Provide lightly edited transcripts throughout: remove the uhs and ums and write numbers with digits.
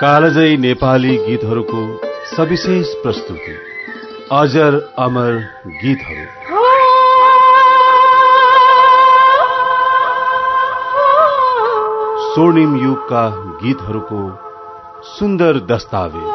कालजयी नेपाली गीतहरूको सविशेष प्रस्तुति अजर अमर गीतहरू। स्वर्णिम युगका गीतहरूको सुन्दर दस्तावेज।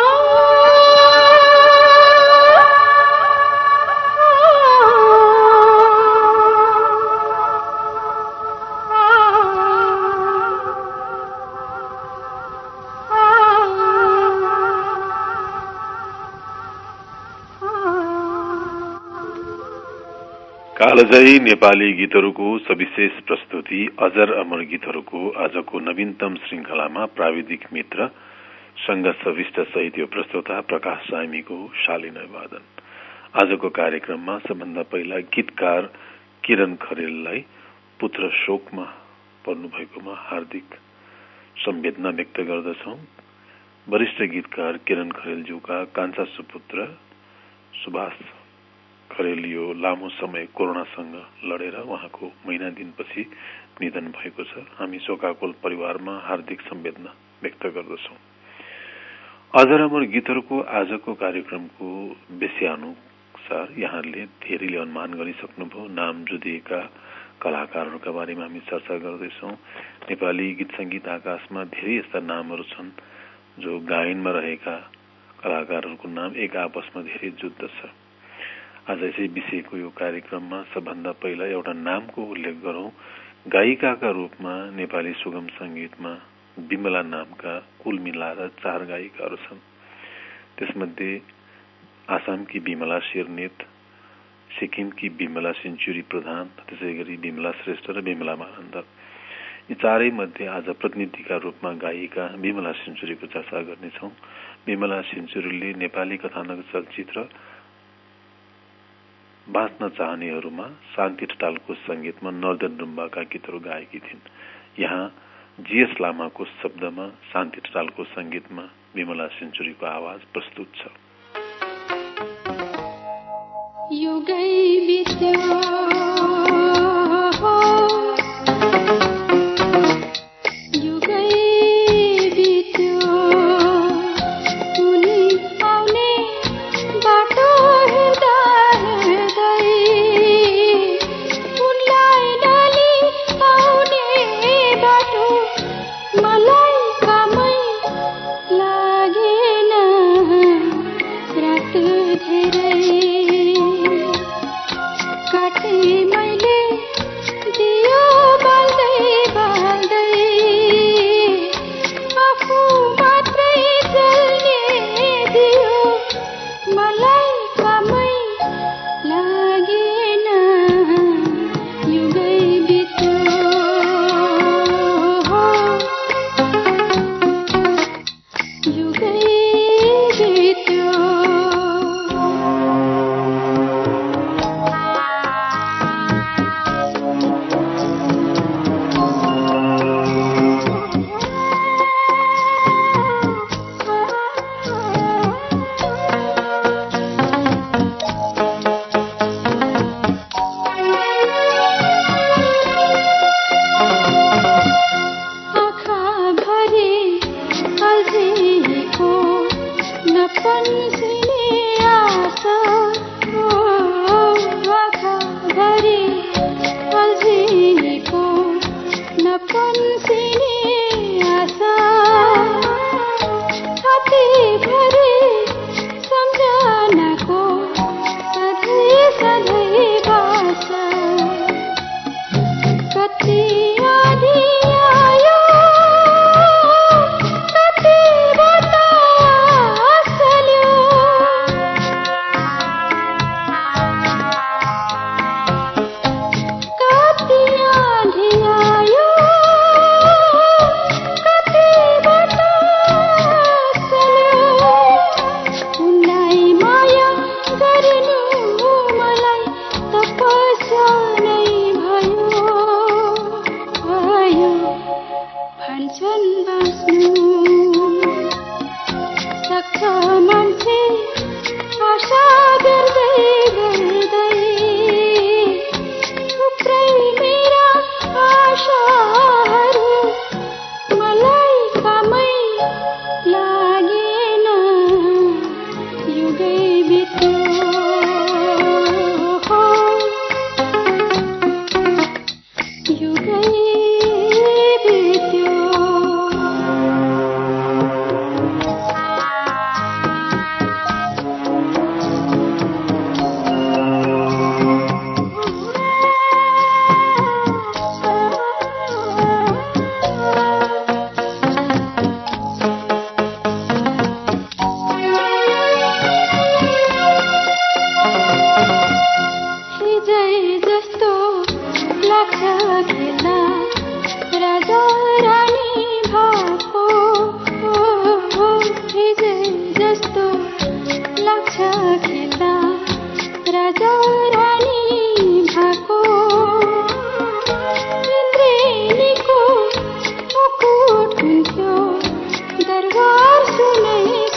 कालजयी नेपाली गीतहरूको सविशेष प्रस्तुति अजर अमर गीतहरूको आजको नवीनतम श्रृंखलामा प्राविधिक मित्र संघर्ष विष्ट सहित यो प्रस्तोता प्रकाश सामीको शालीन वादन। आजको कार्यक्रममा सबभन्दा पहिला गीतकार किरण खरेललाई पुत्र शोकमा पर्नुभएकोमा हार्दिक संवेदना व्यक्त गर्दछौं। वरिष्ठ गीतकार किरण खरेलज्यूका कान्छा सुपुत्र सुभाष खरेल यो लामो समय कोरोनासँग लडेर उहाँको महिना दिनपछि निधन भएको छ। हामी शोकाकुल परिवारमा हार्दिक संवेदना व्यक्त गर्दछौं। अजर अमर गीतहरूको आजको कार्यक्रमको विषयानुसार यहाँले धेरैले अनुमान गरिसक्नुभयो। नाम जुदिएका कलाकारहरूका बारेमा हामी चर्चा गर्दैछौं। नेपाली गीत संगीत आकाशमा धेरै यस्ता नामहरू छन् जो गायनमा रहेका कलाकारहरूको नाम एक आपसमा धेरै जुद्ध छ। आज यसै विषयको यो कार्यक्रममा सबभन्दा पहिला एउटा नामको उल्लेख गरौं। गायिकाका रूपमा नेपाली सुगम संगीतमा विमला नामका कुल मिलाएर 4 गायिकाहरू छन्। त्यसमध्ये आसामकी विमला शेरनेत, सिक्किमकी विमला सेन्चुरी प्रधान, त्यसैगरी विमला श्रेष्ठ र विमला मानन्द। यी चारै मध्ये आज प्रतिनिधिका रूपमा गायिका विमला सेन्चुरीको चर्चा गर्नेछौं। विमला सेन्चुरीले नेपाली कथानक चलचित्र बाँच्न चाहनेहरूमा शान्ति ठटालको संगीतमा नर्दन रुम्बाका गीतहरू गाएकी थिइन्। यहाँ जीएस लामाको शब्दमा शान्ति ठटालको संगीतमा विमला सेन्चुरीको आवाज प्रस्तुत छ।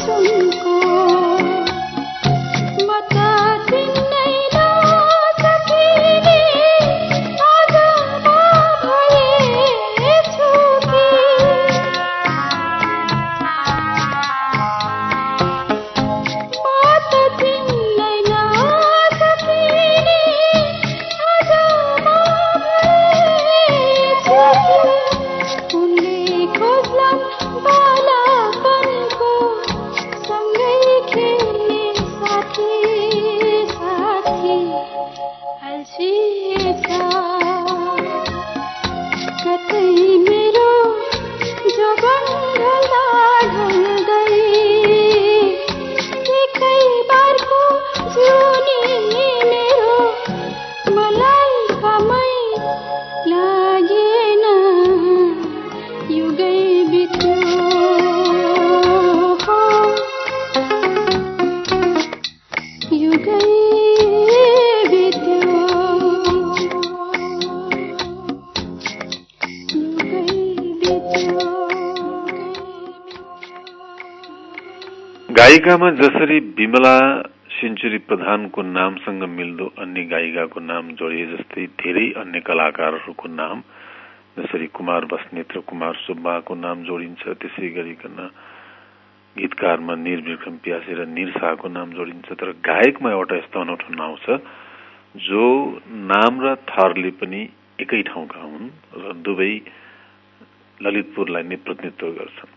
गायिकामा जसरी विमला सेन्चुरी प्रधानको नामसँग मिल्दो अन्य गायिकाको नाम जोडिए जस्तै धेरै अन्य कलाकारहरूको नाम जसरी कुमार बस्नेत र कुमार सुब्बाको नाम जोडिन्छ, त्यसै गरिकन गीतकारमा निर विक्रम प्यासी र निर शाहको नाम जोडिन्छ। तर गायकमा एउटा यस्तो अनौठो नाउँ छ जो नाम र थरले पनि एकै ठाउँका हुन् र दुवै ललितपुरलाई नै प्रतिनिधित्व गर्छन्।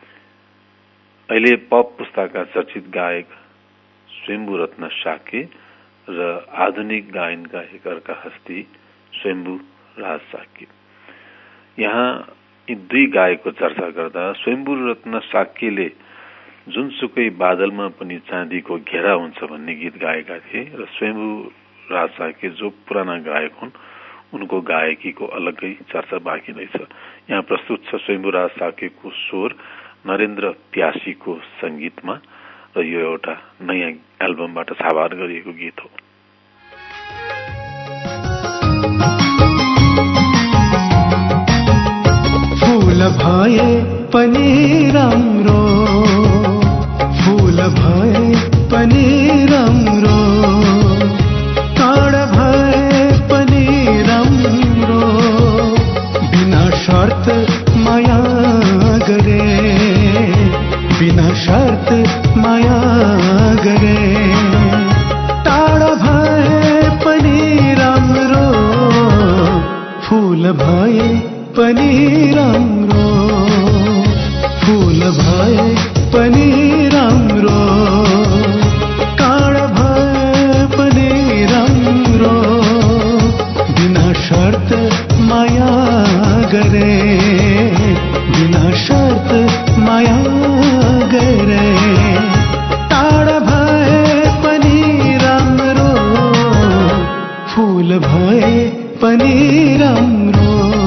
अहिले पप पुस्ताका चर्चित गायक स्वयम्भू रत्न साके र आधुनिक गायनका एक अर्का हस्ती स्वयम्भू राज साके। यहाँ यी दुई गायकको चर्चा गर्दा स्वयम्भू रत्न साकेले जुनसुकै बादलमा पनि चाँदीको घेरा हुन्छ भन्ने गीत गाएका थिए र स्वयम्भू राज साके जो पुराना गायक हुन् उनको गायकीको अलग्गै चर्चा बाँकी नै छ। यहाँ प्रस्तुत छ स्वयम्भू राज साकेको स्वर नरेन्द्र प्यासीको संगीतमा र यो एउटा नयाँ एल्बमबाट छापार गरिएको गीत हो। फूल भए पनि राम्रो, फूल भए पनि राम्रो, काँड भए पनि राम्रो, बिना शर्त माया गरे, बिना शर्त माया गरे, टाढा भए पनि राम्रो, फूल भए पनि राम्रो, फूल भए पनि राम्रो, काँड भए पनि राम्रो, बिना शर्त माया गरे, बिना शर्त माया गरे, टाढा भए पनि राम्रो, फूल भए पनि राम्रो।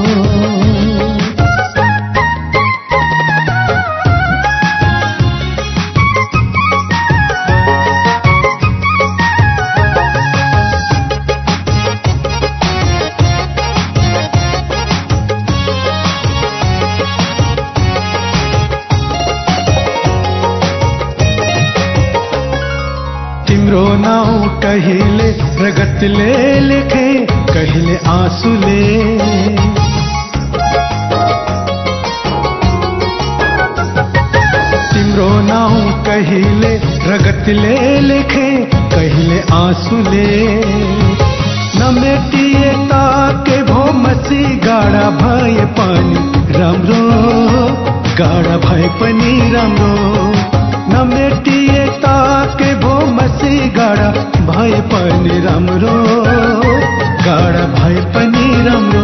तिम्रो नाउँ कहिले रगतले लेखे, कहिले आँसुले, तिम्रो नाउँ कहिले रगतले लेखे, कहिले आँसुले, नमेटिए ताके भो मसी, गाडा भए पनि राम्रो, गाडा भए पनि राम्रो, नमेटिए ताके भो मसी, गाडा भए पनि राम्रो, गाडा भए पनि राम्रो।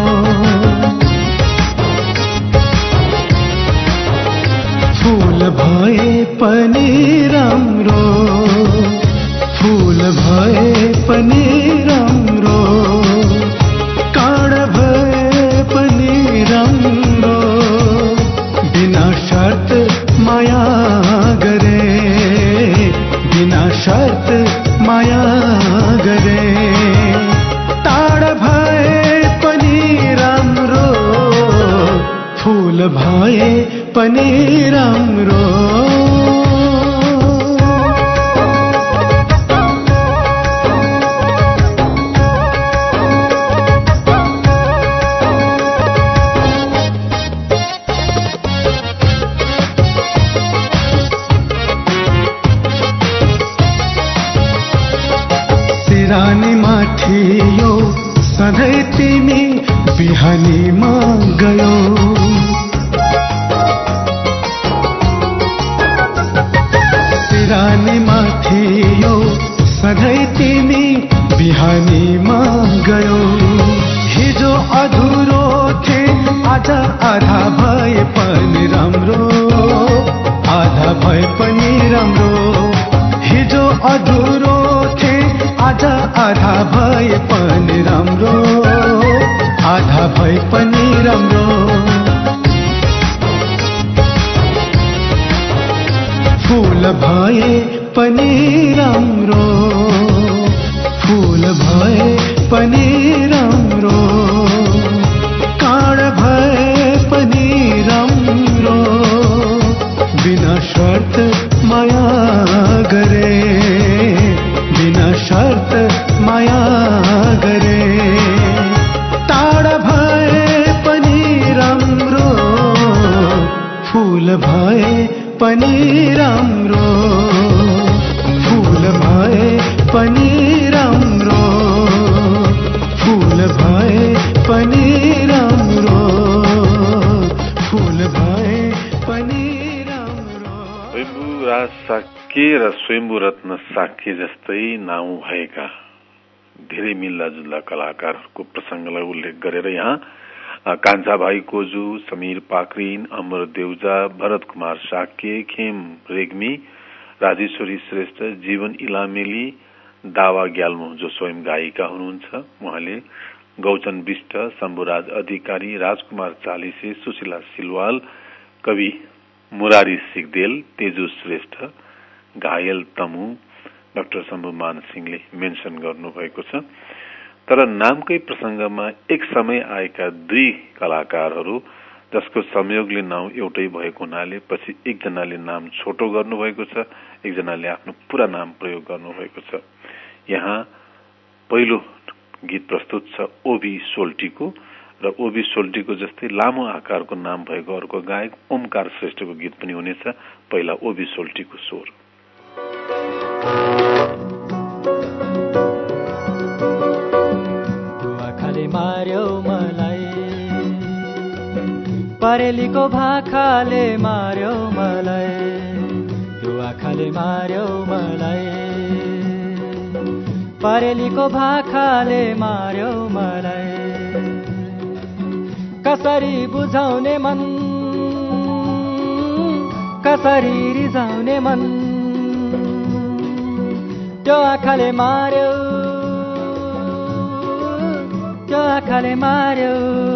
फूल भए पनि राम्रो, फूल भए पनि राम्रो, काँड भए पनि राम्रो, बिना शर्त माया गरे, बिना शर्त माया गरे, टाढा भए पनि राम्रो, फूल भए पनि राम्रो। थियो सधैँ तिमी बिहानीमा गयो सिरानीमा थियो सधैँ तिमी बिहानीमा गयो हिजो अधुरो थे आज आधा भए पनि राम्रो आधा भए पनि राम्रो हिजो अधुरो थे आज आधा भए पनि राम्रो आधा भए पनि राम्रो फूल भए पनि राम्रो फूल भए पनि राम्रो काँड भए पनि राम्रो बिना शर्त माया गरे बिना शर्त माया गरे टाढा भए पनि राम्रो फूल भए पनि राम्रो फूल भए पनि राम्रो फूल भए पनि राम्रो फूल भए पनि राम्रो स्वयम्भू राज साक्य र स्वयम्भू रत्न साक्य जस्तै नाउँ भएका धेरै मिल्लाजुल्ला कलाकारहरूको प्रसंगलाई उल्लेख गरेर यहाँ कान्छा भाइ कोजु, समीर पाक्रिन, अमर देउजा, भरत कुमार साक्य, खेम रेग्मी, राजेश्वरी श्रेष्ठ, जीवन इलामेली, दावा ग्याल्मो जो स्वयं गायिका हुनुहुन्छ उहाँले, गौचन विष्ट, शम्भुराज अधिकारी, राजकुमार चालिसे, सुशीला सिलवाल, कवि मुरारी सिगदेल, तेजु श्रेष्ठ, घायल तमु, डाक्टर शम्भु मान सिंहले मेन्सन गर्नुभएको छ। तर नामकै प्रसंगमा एक समय आएका दुई कलाकारहरू जसको संयोगले नाउँ एउटै भएको हुनाले पछि एकजनाले नाम छोटो गर्नुभएको छ, एकजनाले आफ्नो पूरा नाम प्रयोग गर्नुभएको छ। यहाँ पहिलो गीत प्रस्तुत छ ओबी सोल्टीको र ओबी सोल्टीको जस्तै लामो आकारको नाम भएको अर्को गायक ओमकार श्रेष्ठको गीत पनि हुनेछ। पहिला ओबी सोल्टीको स्वर। मार्यो मलाई परेलीको भाखाले मार्यो मलाई त्यो आँखाले मार्यो मलाई परेलीको भाखाले मार्यो मलाई कसरी बुझाउने मन कसरी रिझाउने मन त्यो आँखाले मार्यो त्यो आँखाले मार्यो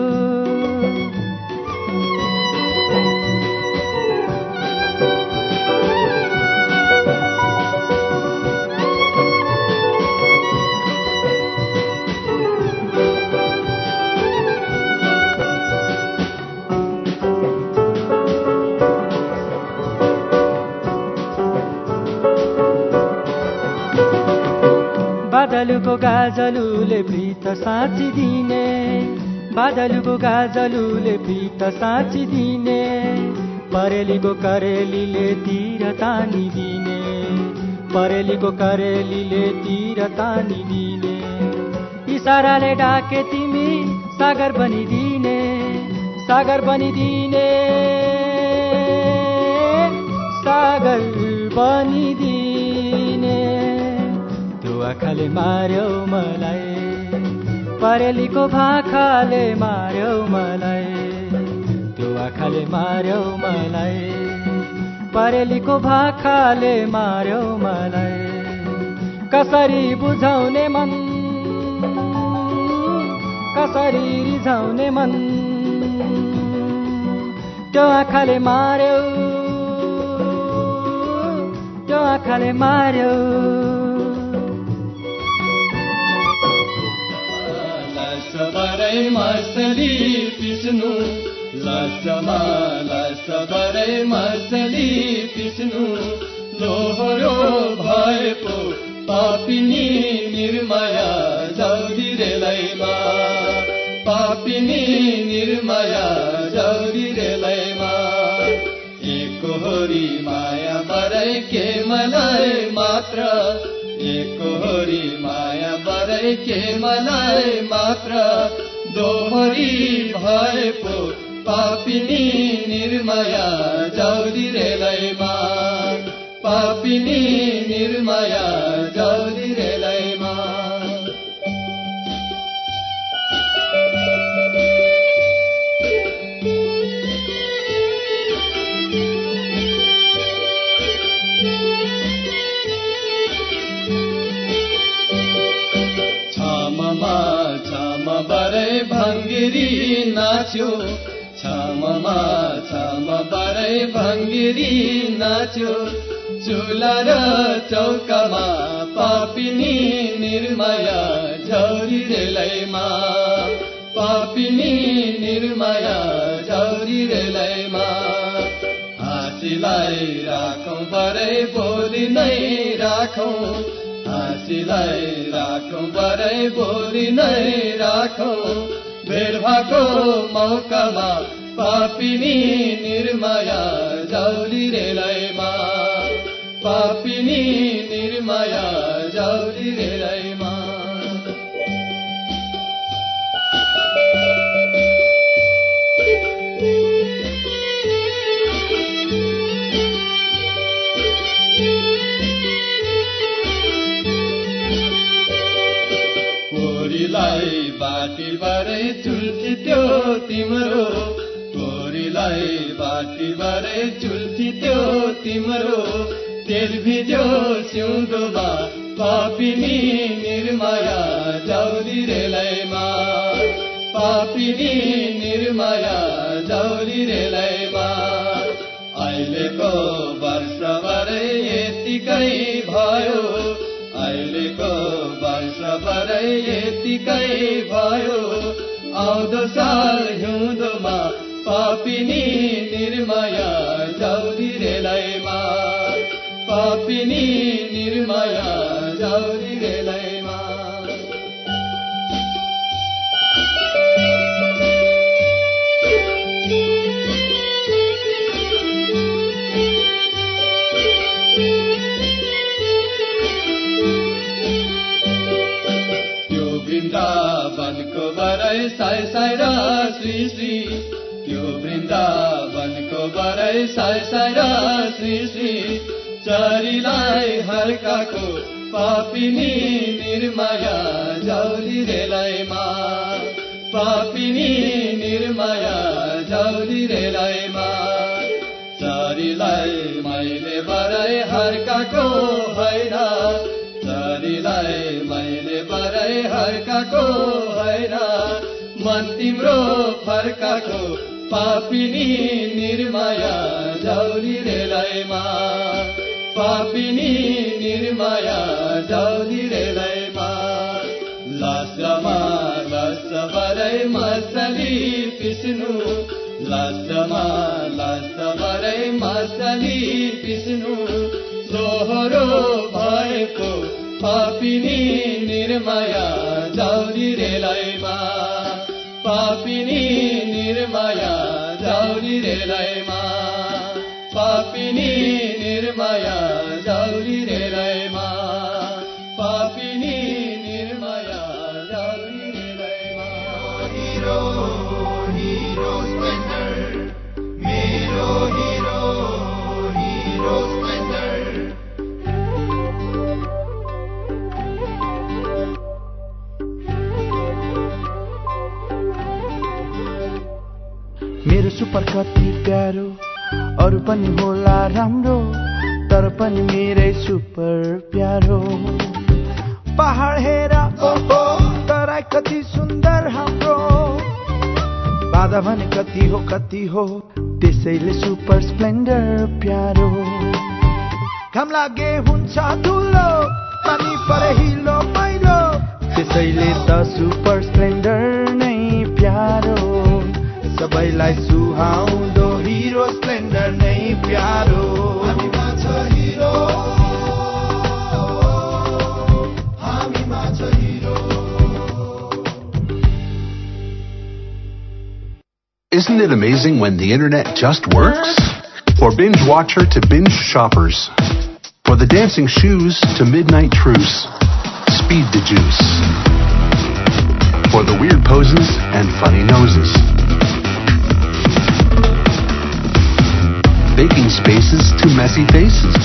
बादलुको गाजलुले प्रीत साँची दिने बादलुको गाजलुले प्रीत साँची दिने परेलीको करेलीले तिर तानी दिने परेलीको करेलीले तिर तानी दिने इसाराले डाके तिमी सागर बनिदिने सागर बनिदिने सागर बनिदिने आँखाले मार्यो मलाई परेलीको भाखाले मार्यो मलाई त्यो आँखाले मार्यो मलाई परेलीको भाखाले मार्यो मलाई कसरी बुझाउने मन कसरी रिझाउने मन त्यो आँखाले मार्यो त्यो आँखाले मार्यो सबरै मसली पिस्नु लसमा सबरै मसली पिस्नु लोहरो भएको पापिनी निर्माया जौदिरेलैमा पापिनी निर्माया जौदिरेलैमा एकहोरी माया बरै के मलाई मात्र एकोहोरी माया बरै के मलाई मात्र दोहोरी भए पो पापिनी निर्माया जाउरी रेलैमा पापिनी निर्माया जाउरी रेलैमा छामा बरै भङ्गिरी नाच्यो छामा बरै भङ्गिरी नाच्यो चुला र चौकामा पापिनी निर्माया झौरी रेलैमा पापिनी निर्माया झौरी रेलैमा हाँसीलाई राखौं बरै बोली नै राखौं हाँसीलाई राखौं बरै बोली नै राखौं भेट भएको मौकामा पापिनी निर्माया झौरी रेलैमा पापिनी निर्माया झौरी रेलैमा कोरीलाई बाटी बरै चुल्ठी त्यो तिम्रो कोरीलाई बाटी बरै चुल्ठी त्यो तिम्रो तेल भिज्यो सिउँदोमा पापिनी निर्माया झौरी रेलैमा पापिनी निर्माया झौरी रेलैमा अहिलेको वर्षभरै यतिकै भयो अहिलेको वर्षभरै यतिकै भयो आउँदो साल हिउँदोमा पापिनी निर्माया झौरी रेलैमा पापिनी निर्माया झौरी रेलैमा त्यो वृन्दावनको बरै साई साई र श्री श्री त्यो वृन्दावनको बरै साई साई र श्री श्री चरीलाई हर्काको पापिनी निर्माया झौरी रेलैमा पापिनी निर्माया झौरी रेलैमा चरीलाई मैले बरै हर्काको होइन चरीलाई मैले बरै हर्काको होइन मन तिम्रो फर्काको पापिनी निर्माया झौरी रेलैमा पापिनी निर्माया झौरी रेलैमा लासमा लास बरै मसली पिस्नु लासमा लास बरै मसली पिस्नु दोहोरो भएको पापिनी निर्माया झौरी रेलैमा पापिनी निर्माया झौरी रेलैमा पापिनी निर्माया झौरी रेलैमा पापिनी निर्माया झौरी रेलैमा हिरो हिरो स्प्लेन्डर मेरो हिरो हिरो स्प्लेन्डर मेरो सुपर कति प्यारो अरू पनि होला राम्रो तर पनि मेरै सुपर प्यारो पहाड हेर ओहो तराई कति सुन्दर हाम्रो बाधा भने कति हो त्यसैले सुपर स्प्लेन्डर प्यारो घाम लागे हुन्छ धुलो पानी परे हिलो मैलो त्यसैले त सुपर स्प्लेन्डर नै प्यारो सबैलाई सुहाउँदो हिरो स्प्लेन्डर नै प्यारो हामीमा छ हिरो हामीमा छ Hero Isn't it amazing when the internet just works? For binge watcher to binge shoppers, For the dancing shoes to midnight truce, speed the juice. For the weird poses and funny noses, baking spaces to messy faces.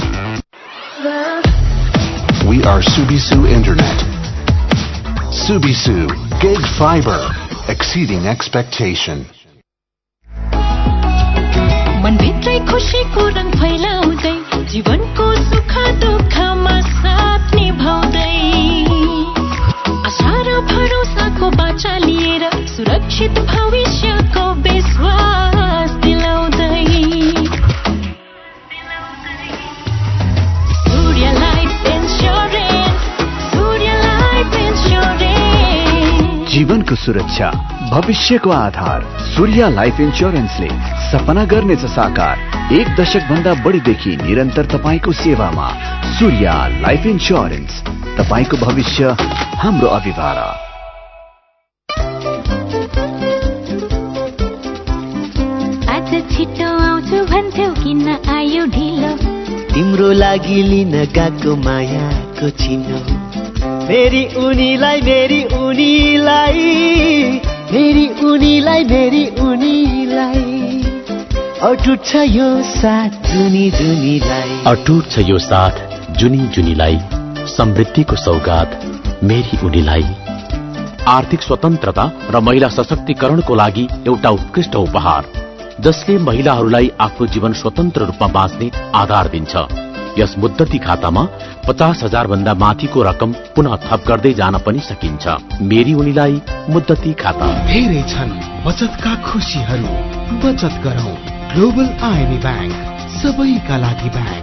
We are Subisu Internet. Subisu, gig fiber, exceeding expectation. मनभित्रै खुशीको रङ फैलाउँदै जीवनको सुख दुःखमा साथ निभाउँदै आशा र भरोसाको बाचा लिएर सुरक्षित भविष्यको विश्वास दिलाउँदै Surya life insurance, Surya life insurance. जीवनको सुरक्षा, भविष्यको आधार। सूर्य लाइफ इन्स्योरेन्सले सपना गर्नेछ साकार। 1 दशक भन्दा बढीदेखि निरन्तर तपाईको सेवामा। सूर्य लाइफ इन्स्योरेन्स, तपाईको भविष्य हाम्रो अभिभारा। आज छिटो आउँछु भन्थ्यौ किन आयो ढिलो? तिम्रो लागि लिन गएको मायाको छिनो। मेरी उनीलाई मेरी उनीलाई मेरी उनीलाई मेरी उनीलाई अटुट छ यो साथ जुनी जुनीलाई। अटुट छ यो साथ जुनी जुनीलाई, समृद्धिको सौगात मेरी उनीलाई। आर्थिक स्वतन्त्रता र महिला सशक्तिकरणको लागि एउटा उत्कृष्ट उपहार जसले महिलाहरूलाई आफ्नो जीवन स्वतन्त्र रूपमा बाँच्ने आधार दिन्छ। यस मुद्दती खातामा 50,000 भन्दा माथिको रकम पुनः थप गर्दै जान पनि सकिन्छ। मेरी उनीलाई मुद्दती खाता। धेरै छन् बचतका खुशीहरू, बचत गरौं। ग्लोबल आईएमई बैंक, सबैका लागि bank.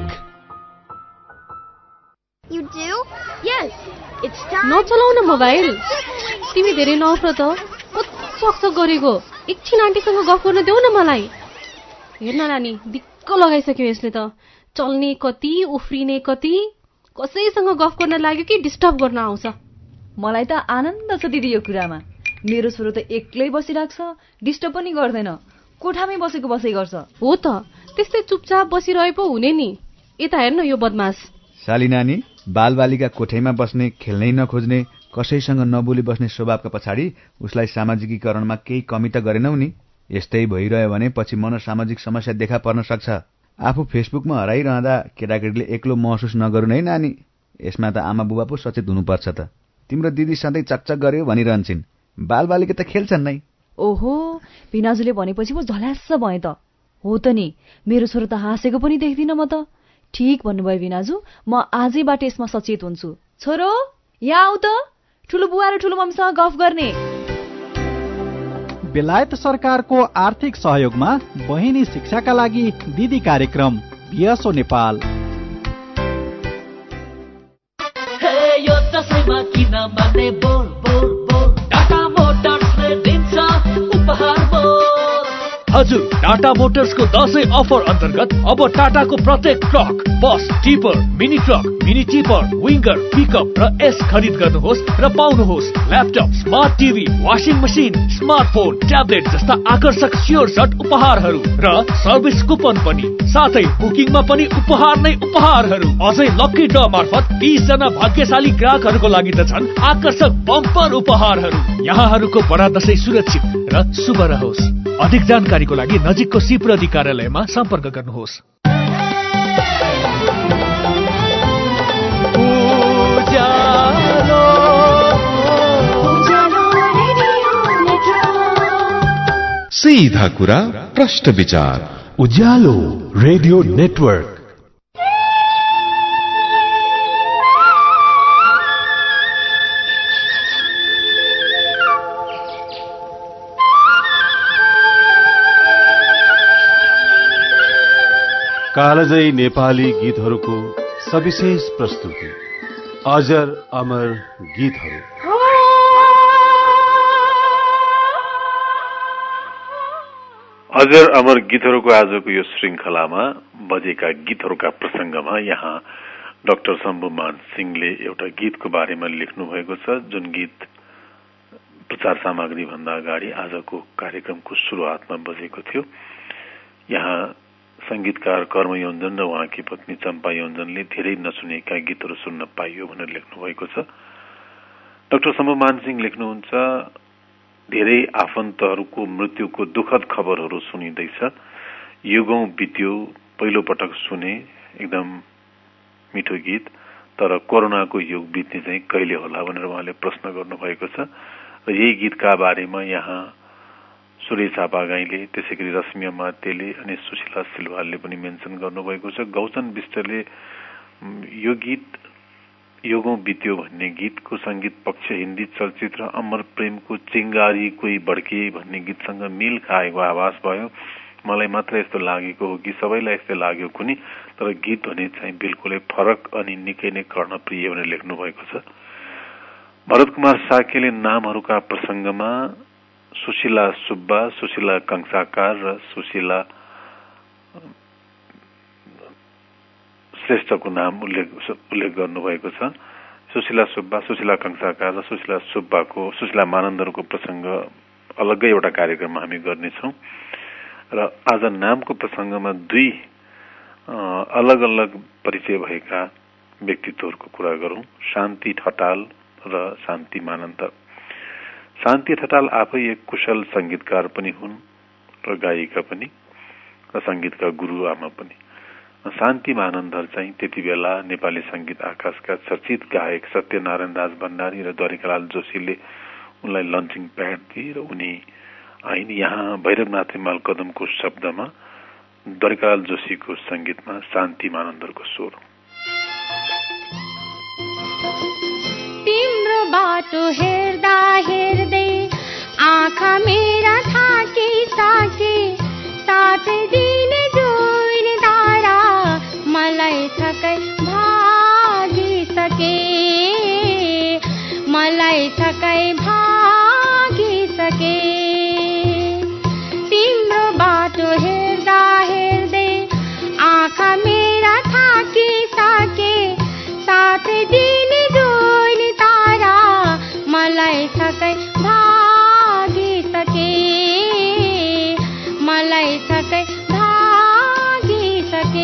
You do? Yes. It's time. नचलाउन मोबाइल। तिमी धेरै नउफ्र त। कस्तो गरेको? एकछिन आन्टीसँग गफ गर्न देऊ न मलाई। हेर्न नानी, दिक्क लगाइसक्यो यसले त। चल्ने कति, उफ्रिने कति। कसैसँग गफ गर्न लाग्यो कि डिस्टर्ब गर्न आउँछ। मलाई त आनन्द छ दिदी यो कुरामा। मेरो छोरो त एक्लै बसिराख्छ, डिस्टर्ब पनि गर्दैन। कोठामै बसेको बसै गर्छ। हो त, त्यस्तै चुपचाप बसिरहे पो हुने नि। यता हेर्न यो बदमास। साली नानी, बालबालिका कोठैमा बस्ने, खेल्नै नखोज्ने, कसैसँग नबोली बस्ने स्वभावका पछाडि उसलाई सामाजिकीकरणमा केही कमी त गरेनौ नि। यस्तै भइरह्यो भने पछि मनोसामाजिक समस्या देखा पर्न सक्छ। आफू फेसबुकमा हराइरहँदा केटाकेटीले एक्लो महसुस नगरून् है नानी। यसमा त आमा बुबा पो सचेत हुनुपर्छ त। तिम्रो दिदी सधैँ चकचक गर्यो भनिरहन्छन्। बालबालिका त खेल्छन् नै। ओहो, भिनाजुले भनेपछि पो झल्यास्स भए त। हो त नि, मेरो छोरो त हाँसेको पनि देख्दिन म त। ठीक भन्नुभयो भिनाजु, म आजैबाट यसमा सचेत हुन्छु। छोरो, यहाँ आऊ त, ठुलो बुवा र ठुलो मम्मीसँग गफ गर्ने। बेलायत सरकारको आर्थिक सहयोगमा बहिनी शिक्षाका लागि दिदी कार्यक्रम बिएसओ नेपाल। यो दशैंमा किन माने बोल बोल बोल, टाटा मोटर्सले दिन्छ उपहार बोल। हजुर, टाटा मोटर्सको दशैं अफर अन्तर्गत अब टाटाको प्रत्येक truck, bus, tipper, mini truck, mini tipper, winger, pickup र एस खरिद गर्नुहोस् र पाउनुहोस् laptop, smart TV, washing machine, smartphone, tablet जस्ता आकर्षक स्योर शट उपहारहरू र सर्भिस कुपन पनि। साथै बुकिङमा पनि उपहार नै उपहारहरू। अझै लकी ड्र मार्फत 30 जना भाग्यशाली ग्राहकहरूको लागि त छन् आकर्षक बम्पर उपहारहरू। यहाँहरूको बडा दशैं सुरक्षित र शुभ रहोस्। अधिक जानकारीको लागि नजिकको सिप्रति कार्यालयमा सम्पर्क गर्नुहोस्। सीधा कुरा, प्रश्न विचार। उज्यालो रेडियो नेटवर्क। कालजयी नेपाली गीतहरूको सविशेष प्रस्तुति, अजर अमर गीतहरू। अजर अमर गीतहरूको आजको यो श्रृंखलामा बजेका गीतहरूका प्रसंगमा यहाँ डाक्टर शम्भुमान सिंहले एउटा गीतको बारेमा लेख्नु भएको छ, जुन गीत प्रचार सामग्री भन्दा अगाडि आजको कार्यक्रमको सुरुवातमा बजेको थियो। यहाँ संगीतकार कर्म योन्जन र उहाँकी पत्नी चम्पा योन्जनले धेरै नसुनेका गीतहरू सुन्न पाइयो भनेर लेख्नु भएको छ। डाक्टर सम्भमान सिंह लेख्नुहुन्छ, धेरै आफन्तहरूको मृत्युको दुःखद खबरहरू सुनिँदैछ। युगौं बित्यो, पहिलो पटक सुने, एकदम मिठो गीत, तर कोरोनाको युग बित्ने चाहिँ कहिले होला भनेर उहाँले प्रश्न गर्नुभएको छ। र यही गीतका बारेमा यहाँ सुरेश आपागाईले, त्यसैगरी रश्मि मातेले अनि सुशीला सिलवालले पनि मेन्सन गर्नुभएको छ। गौतम विष्टले यो गीत योगौं बित्यो भन्ने गीतको संगीत पक्ष हिन्दी चलचित्र अमर प्रेमको चिंगारी कोही बड्के भन्ने गीतसँग मिल खाएको आवाज भयो। मलाई मात्र यस्तो लागेको हो कि सबैलाई यस्तो लाग्यो कुनै, तर गीत भने चाहिँ बिल्कुलै फरक अनि निकै नै कर्णप्रिय भनेर लेख्नु भएको छ। भरत कुमार साकेले नामहरूका प्रसंगमा सुशीला सुब्बा, सुशीला कंसाकार र सुशीला श्रेष्ठको नाम उल्लेख गर्नुभएको छ। सुशीला सुब्बा, सुशीला कंसाकार र सुशीला मानन्दरको प्रसंग अलग्गै एउटा कार्यक्रममा हामी गर्नेछौँ। र आज नामको प्रसंगमा दुई अलग अलग परिचय भएका व्यक्तित्वहरूको कुरा गरौं, शान्ति ठटाल र शान्ति मानन्दर। शान्ति ठटाल आफै एक कुशल संगीतकार पनि हुन् र गायिका पनि र संगीतका गुरुआमा पनि। शान्ति मानन्दर चाहिँ त्यति बेला नेपाली संगीत आकाशका चर्चित गायक सत्यनारायण राज भण्डारी र द्वारिकालाल जोशीले उनलाई लन्चिङ प्याड दिए र उनी आइन। यहाँ भैरवनाथ हिमाल कदमको शब्दमा, द्वारिकालाल जोशीको संगीतमा शान्ति मानन्दरको स्वर। तिम्रो बाटो हेर्दा हेर्दै आँखा मेरा थाके साके, साथै दिने जुन तारा मलाई थकै भागिसके, मलाई थकै भागिसके। तिम्रो बाटो हेर्दा हेर्दै आँखा मेरा थाके साके, साथै दिने जुन तारा मलाई थकै भागिसके, मलाई थकै भागिसके।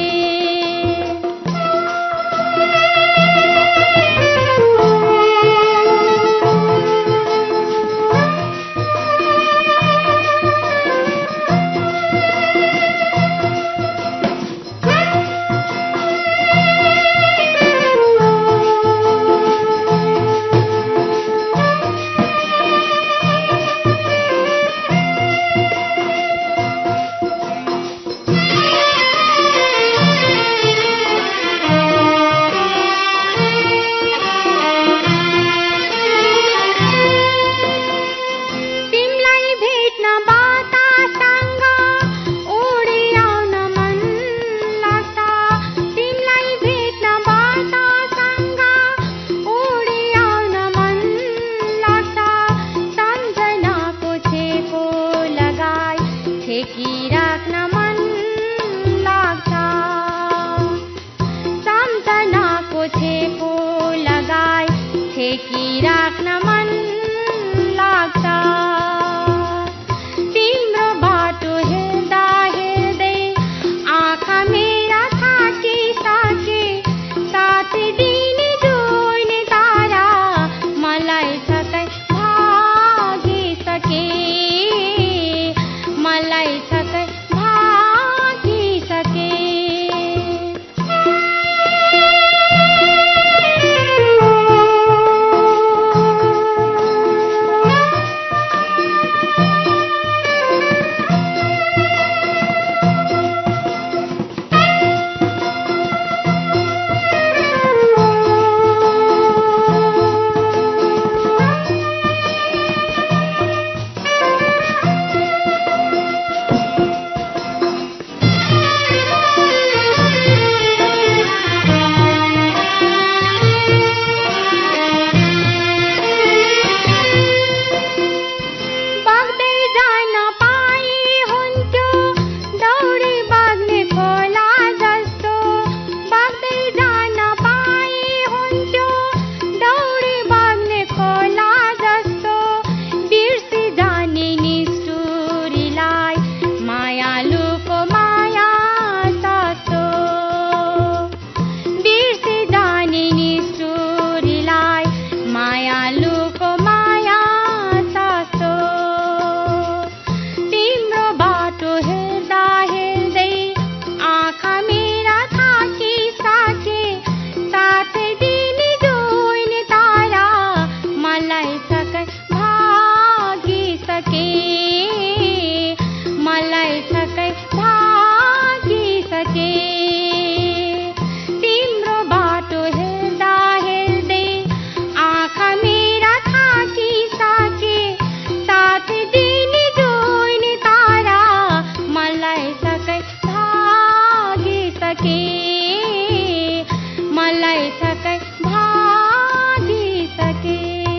मलाई सकै भागिसके।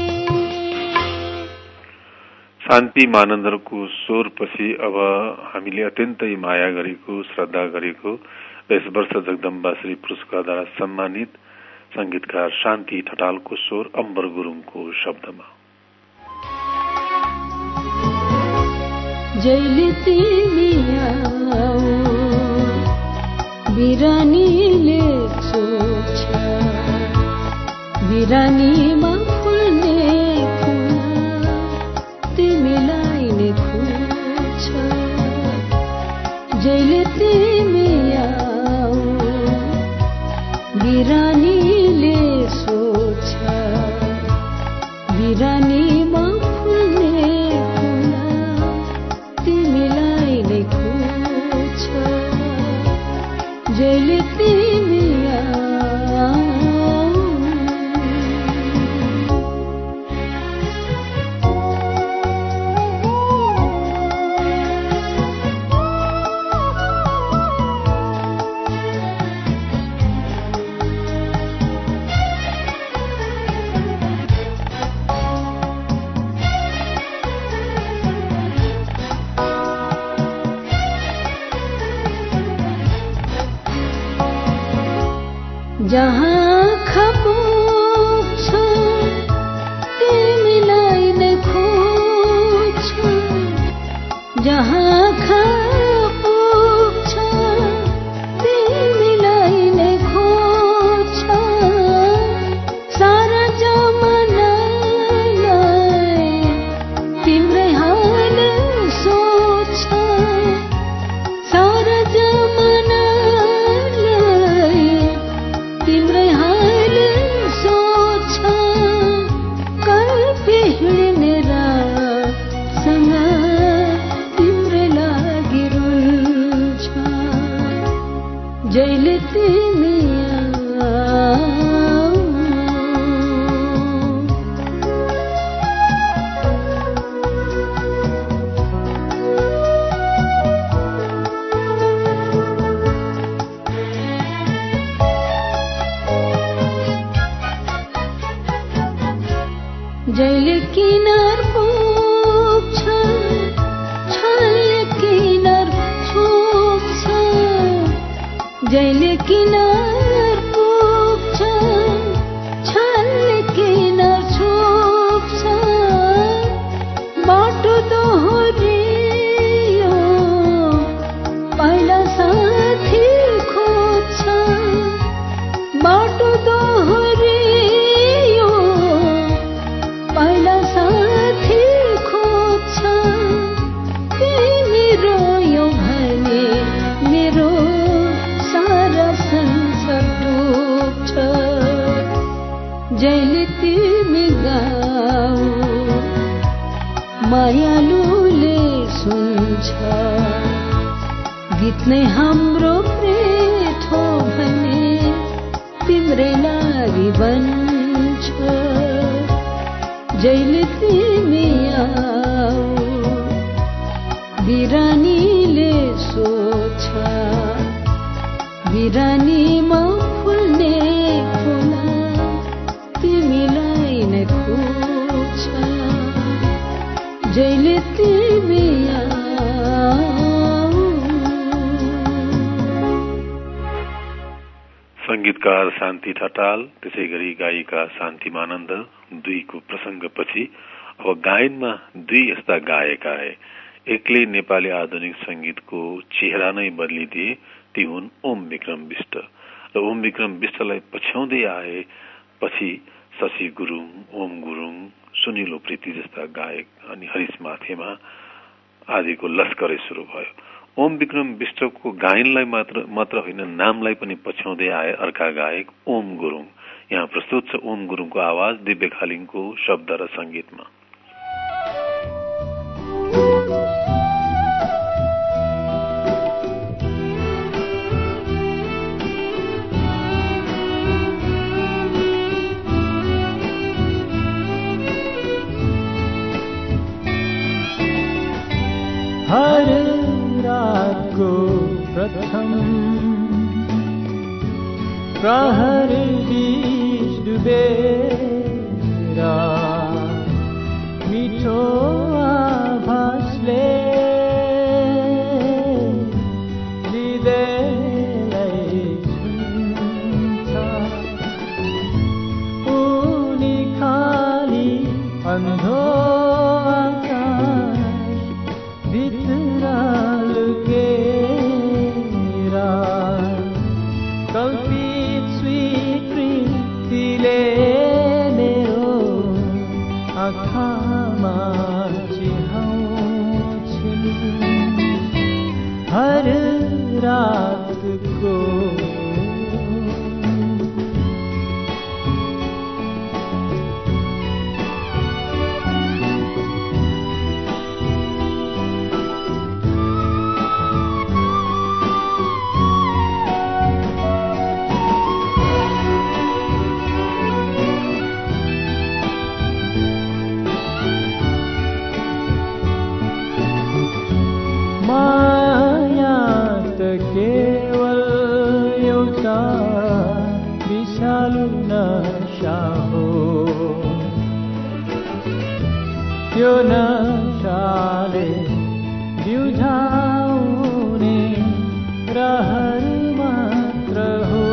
शान्ति मानन्दरको स्वरपछि अब हामीले अत्यन्तै माया गरेको, श्रद्धा गरेको र यस वर्ष जगदम्बा श्री पुरस्कारद्वारा सम्मानित संगीतकार शान्ति ठटालको स्वर अम्बर गुरुङको शब्दमा। जैले तिमी आऊ बिरानीले सोच बिरानीमा फुल्ने फुल तिमीलाई नै खोज्छ। जैले तिमी आऊ बिरानीले सोच बिरानीमा फुल्ने फुल तिमीलाई नै खोज्छ। जैले तिमी जहाँ खपुछ तिमीलाई नै खोज्छ। जहाँ खपुछ तिमीलाई नै खोज्छ। सारा जमानालाई तिम्रै हाल सोच्छ। सारा जमानालाई तिम्रै हाल सोच्छ। कल्पी हिँड्ने रासँग तिम्रै लागि रुन्छ। जैले तिमी जैले किनार पुग्छ छलले किनार छोप्छ। जैले किनार पुग्छ छलले किनार छोप्छ। बाटो दोहोरियो पहिला साथी खोज्छ। बाटो दोहोरियो पहिला साथी खोज्छ। तिमी रोयो भने मेरो सारा संसार डुब्छ। जैले तिमी गाऊ मायालुले सुन्छ। गीत नै हाम्रो प्रेथो भने तिम्रै लागि बन्छ। जैले तिमी आऊ बिरानीले सोच बिरानीमा फुल्ने फुल तिमीलाई नै खोज्छ। जैले तिमी संगीतकार शान्ति ठटाल त्यसै गरी गायिका शान्ति मानन्द दुईको प्रसंगपछि अब गायनमा दुई यस्ता गायक आए। एकले नेपाली आधुनिक संगीतको चेहरा नै बदलिदिए, ती हुन् ओम विक्रम बिष्ट। र ओम विक्रम बिष्टलाई पछ्याउँदै आए पछि शशि गुरुङ, ओम गुरुङ, सुनिल उप्रेती जस्ता गायक अनि हरिश माथेमा आदिको लस्करै शुरू भयो। ओम विक्रम बिष्टको गायनलाई मात्र होइन नामलाई पनि पछ्याउँदै आए अर्का गायक ओम गुरुङ। यहाँ प्रस्तुत छ ओम गुरुङको आवाज दिव्य खालिङको शब्द र संगीतमा। हर रातको प्रथम प्रहर बीच डुबेर मिठो आभासले हृदयलाई छुन्छ उनी खाली अन्धो हर रात को केवल एउटा विशालु नशा हो त्यो नशाले बिउझाउने रहर मात्र हो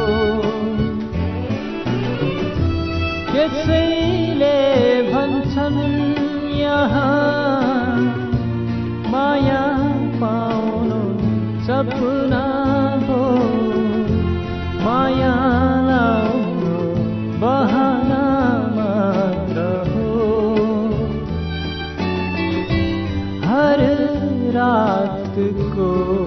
त्यसैले भन्छन् यहाँ माया पाउनु सपना हो माया लाउनु बहाना मात्र हो हर रात को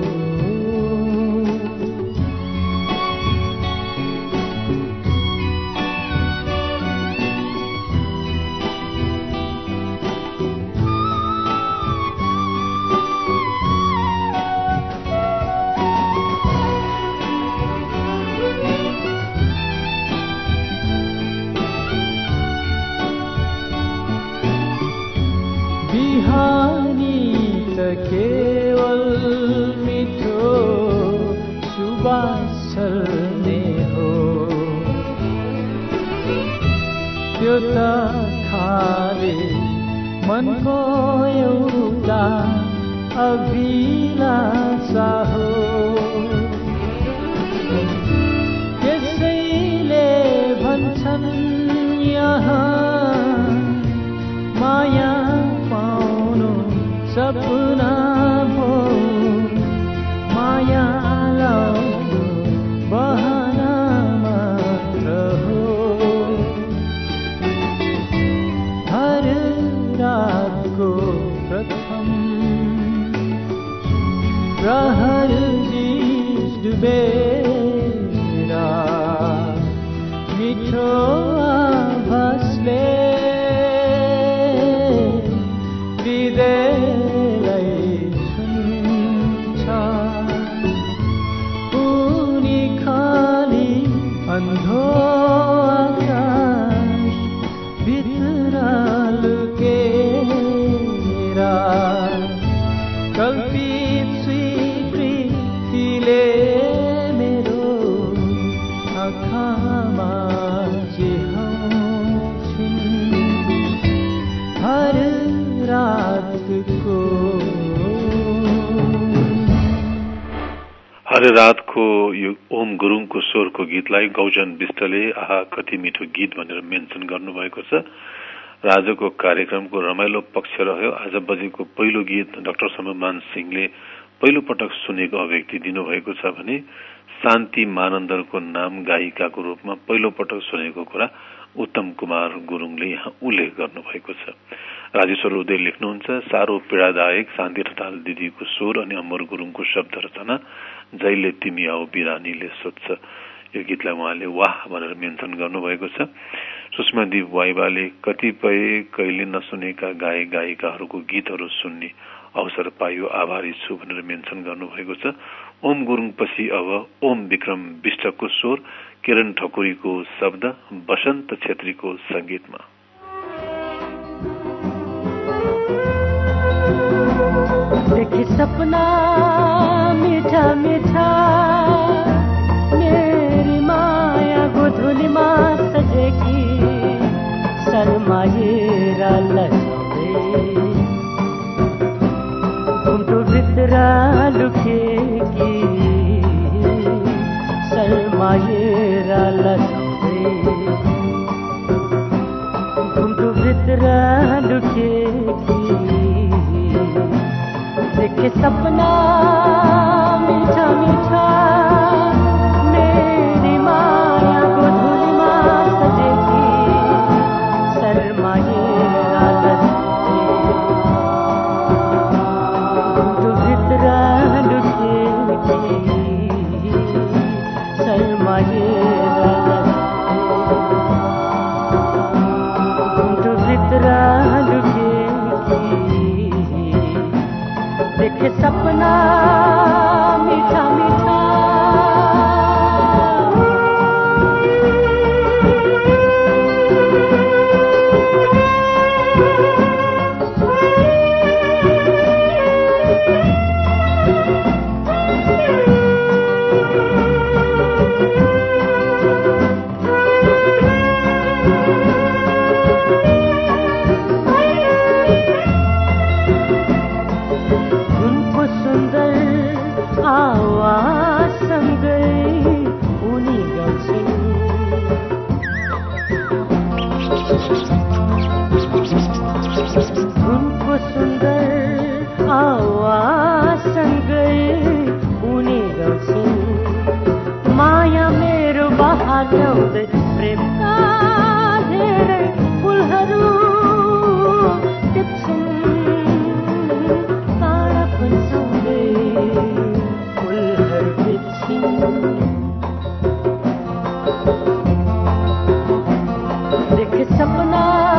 बिहानी त केवल मिठो सुबास छल्ने हो त्यो त खाली मनको एउटा अभिलाषा हो त्यसैले भन्छन् यहाँ माया सपना हो माया लाउनु बहाना मात्र हो हर रातको प्रथम प्रहर बीच डुबेर मिठो आभासले अन्धो आकाश भित्र लुकेर कल्पित स्वीकृतिले मेरो आँखामा चिहाउँछिन् हर रातको हर रातको यो ओम गुरुङको स्वरको गीतलाई गौजन विष्टले आहा कति मिठो गीत भनेर मेन्सन गर्नुभएको छ। र आजको कार्यक्रमको रमाइलो पक्ष रह्यो। आज बजेको पहिलो गीत डाक्टर सममान सिंहले पहिलो पटक सुनेको अभिव्यक्ति दिनुभएको छ भने शान्ति मानन्दरको नाम गायिकाको रूपमा पहिलो पटक सुनेको कुरा उत्तम कुमार गुरुङले यहाँ उल्लेख गर्नुभएको छ। राजेश्वर उदय लेख्नुहुन्छ, साह्रो पीडादायक शान्ति ठटाल दिदीको स्वर अनि अमर गुरुङको शब्द रचना जहिले तिमी आऊ बिरानीले सोध्छ, यो गीतलाई उहाँले वाह भनेर मेन्सन गर्नुभएको छ। सुषमा दीप वाइबाले कतिपय कहिले नसुनेका गायक गायिकाहरूको गीतहरू सुन्ने अवसर पाइयो, आभारी छु भनेर मेन्सन गर्नुभएको छ। ओम गुरुङपछि अब ओम विक्रम विष्टको स्वर, किरण ठकुरीको शब्द, बसन्त छेत्रीको संगीतमा। देखे सपना मीठा मीठा मेरी माया गोधुलीमा भित्र लुकेकी देखे सपना मीठा मीठा मेरी माया गोधुलीमा सजेकी शर्माएरा लस्ते घुटु भित्र लुकेकी शर्माएरा देखे सपना मीठा मीठा उनको सुन्दर आवाजसँगै उनी गाउँछिन् माया मेरो बहार ल्याउँदै प्रेमका धेरै फुलहरू टिप्छिन् तारा पन्साउँदै फुलहरू टिप्छिन् देखे सपना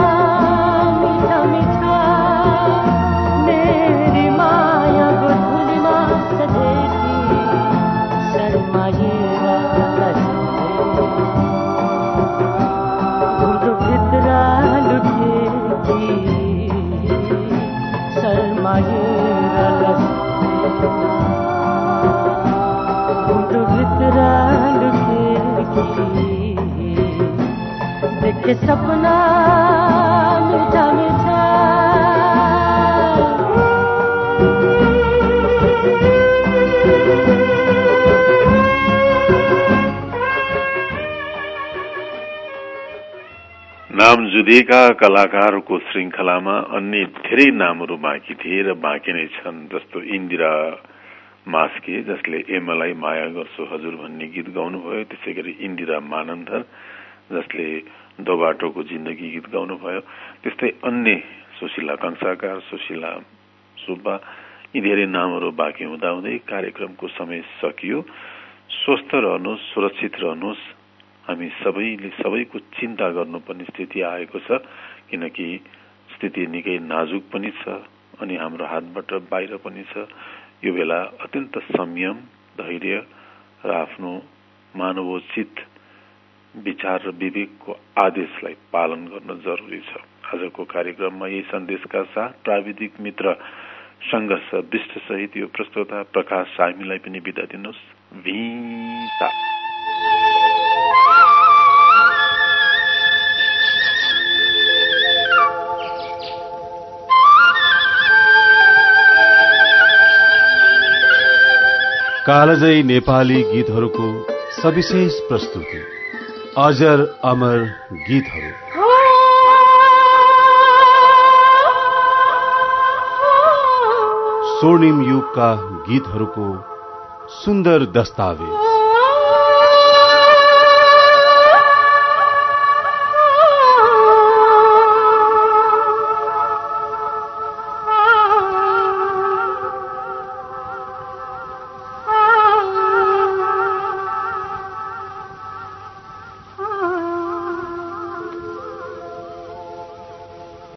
देखे सपना मीठा मीठा नाम जुदिएका कलाकारहरूको श्रृङ्खलामा अन्य धेरै नामहरू बाँकी थिए र बाँकी नै छन्। जस्तो इन्दिरा मास्के जसले एमलाई माया गर्छु हजुर भन्ने गीत गाउनुभयो, त्यसै गरी इन्दिरा मानन्धर जसले दो बाटोको जिन्दगी गीत गाउनुभयो, त्यस्तै अन्य सुशीला कंसाकार, सुशीला सुब्बा, यी धेरै नामहरू बाँकी हुँदाहुँदै कार्यक्रमको समय सकियो। स्वस्थ रहनुहोस्, सुरक्षित रहनुहोस्। हामी सबैले सबैको चिन्ता गर्नुपर्ने स्थिति आएको छ, किनकि स्थिति निकै नाजुक पनि छ अनि हाम्रो हातबाट बाहिर पनि छ। यो बेला अत्यन्त संयम, धैर्य र आफ्नो मानवोचित विचार र विवेकको आदेशलाई पालन गर्न जरुरी छ। आजको कार्यक्रममा यही सन्देशका साथ प्राविधिक मित्र संघर्ष विष्ट सहित यो प्रस्तोता प्रकाश सामीलाई पनि बिदा दिनुहोस्। भिता कालजयी नेपाली गीतहरूको सविशेष प्रस्तुति अजर अमर गीतहरू। स्वर्णिम युगका गीतहरूको सुन्दर दस्तावेज।